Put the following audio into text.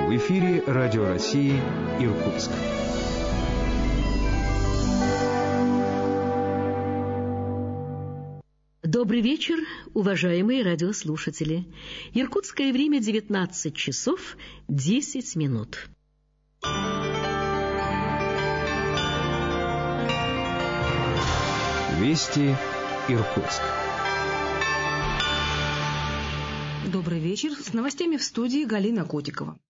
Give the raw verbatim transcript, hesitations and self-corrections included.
В эфире Радио России Иркутск. Добрый вечер, уважаемые радиослушатели. Иркутское время девятнадцать часов десять минут. Вести Иркутск. Добрый вечер. С новостями в студии Галина Котикова.